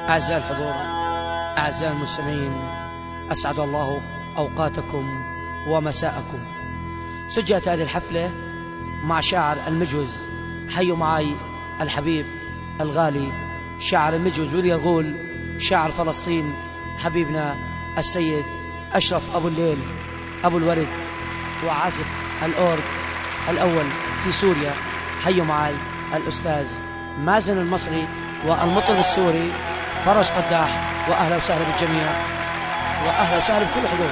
أعزائي الحضور، أعزائي المستمعين، أسعد الله أوقاتكم ومساءكم. سجلت هذه الحفلة مع شاعر المجوز. حيوا معي الحبيب الغالي شاعر المجوز ولي الغول، شاعر فلسطين، حبيبنا السيد أشرف أبو الليل أبو الورد، وعازف الأورج الأول في سوريا. حيوا معي الأستاذ مازن المصري والمطرب السوري فرج قداح. وأهلا وسهلا بالجميع، وأهلا وسهلا بكل حضور.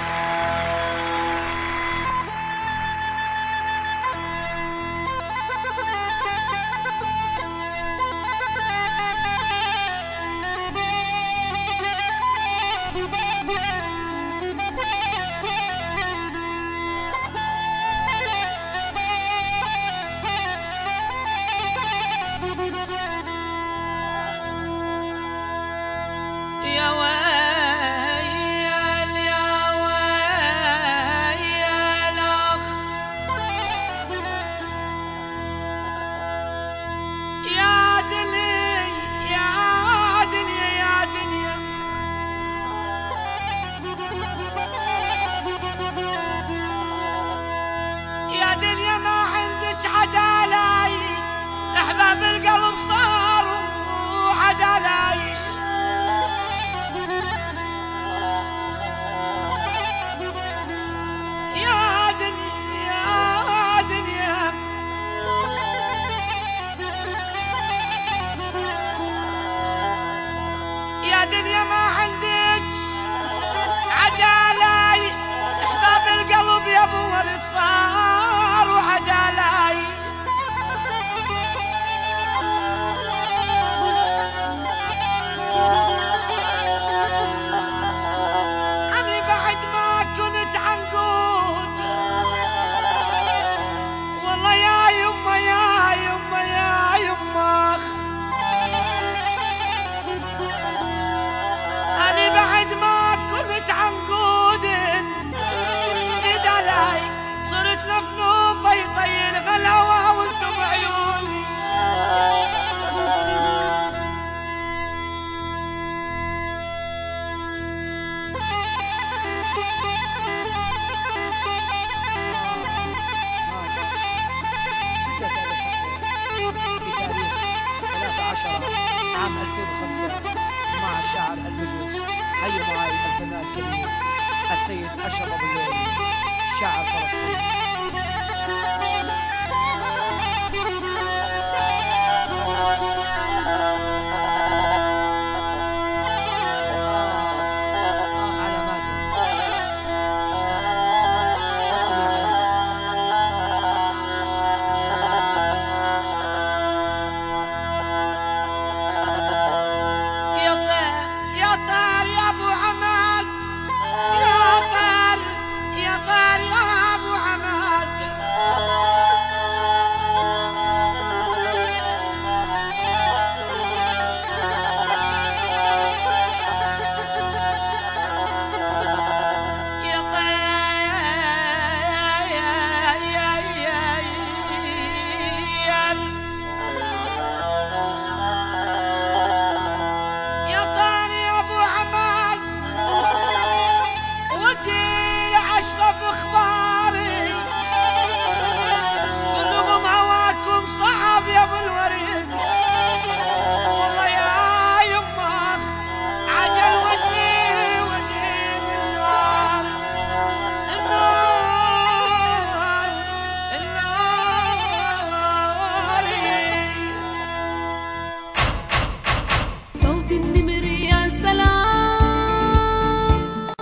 عام 2005 مع الشاعر المجوز. حيوا معي الفنان الكبير السيد أشرف أبو الليل، شاعر فلسطين.